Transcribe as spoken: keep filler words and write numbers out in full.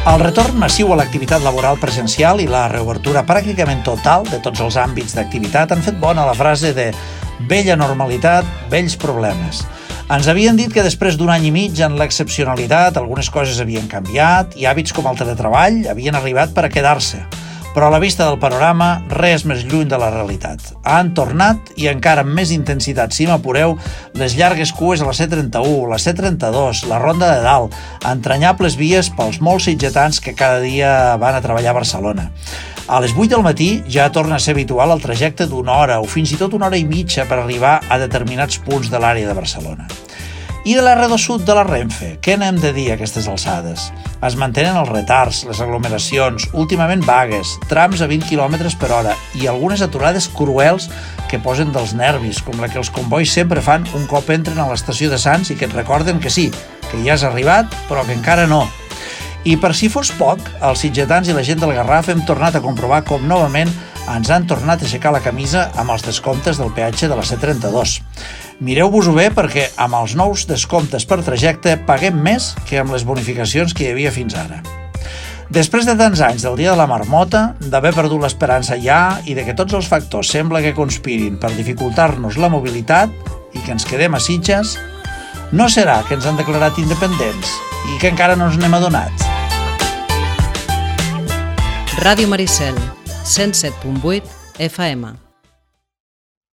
El retorn massiu a l'activitat laboral presencial i la reobertura pràcticament total de tots els àmbits d'activitat han fet bona la frase de «vella normalitat, vells problemes». Ens havien dit que després d'un any i mig en l'excepcionalitat algunes coses havien canviat i hàbits com el teletreball havien arribat per a quedar-se. Però a la vista del panorama, res més lluny de la realitat. Han tornat, i encara amb més intensitat, si m'apureu, les llargues cues a la C trenta-u, la C trenta-dos, la Ronda de Dalt, entranyables vies pels molts sitgetans que cada dia van a treballar a Barcelona. A les vuit del matí ja torna a ser habitual el trajecte d'una hora o fins i tot una hora i mitja per arribar a determinats punts de l'àrea de Barcelona. I de l'R dos Sud de la Renfe, què n'hem de dir a aquestes alçades? Es mantenen els retards, les aglomeracions, últimament vagues, trams a vint quilòmetres per hora i algunes aturades cruels que posen dels nervis, com la que els combois sempre fan un cop entren a l'estació de Sants i que et recorden que sí, que ja has arribat, però que encara no. I per si fos poc, els sitgetans i la gent del Garraf hem tornat a comprovar com novament ens han tornat a aixecar la camisa amb els descomptes del peatge de la C trenta-dos. Mireu-vos-ho bé perquè amb els nous descomptes per trajecte paguem més que amb les bonificacions que hi havia fins ara. Després de tants anys del dia de la marmota, d'haver perdut l'esperança ja i de que tots els factors sembla que conspirin per dificultar-nos la mobilitat i que ens quedem a Sitges, no serà que ens han declarat independents i que encara no ens n'hem adonat. Ràdio Maricel, cent set punt vuit F M.